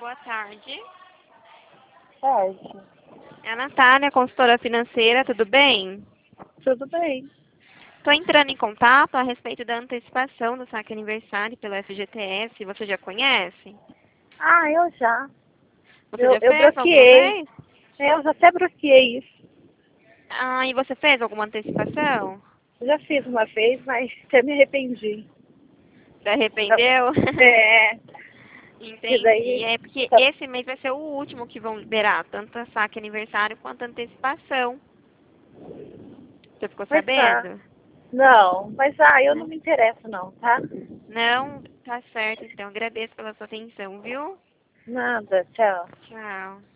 Boa tarde. Tarde. É a Natália, consultora financeira, tudo bem? Tudo bem. Estou entrando em contato a respeito da antecipação do saque aniversário pelo FGTS. Você já conhece? Ah, eu já. Você Eu, já eu fez alguma bloqueei. vez? Eu já até bloqueei isso. Ah, e você fez alguma antecipação? Já fiz uma vez, mas até me arrependi. Se arrependeu? É, que Entendi. daí. É porque Tá, esse mês vai ser o último que vão liberar, tanto a saque aniversário quanto a antecipação. Você ficou mas tá. sabendo? Não, mas eu não me interesso não, tá? Não? Tá certo, então. Agradeço pela sua atenção, viu? Nada, tchau. Tchau.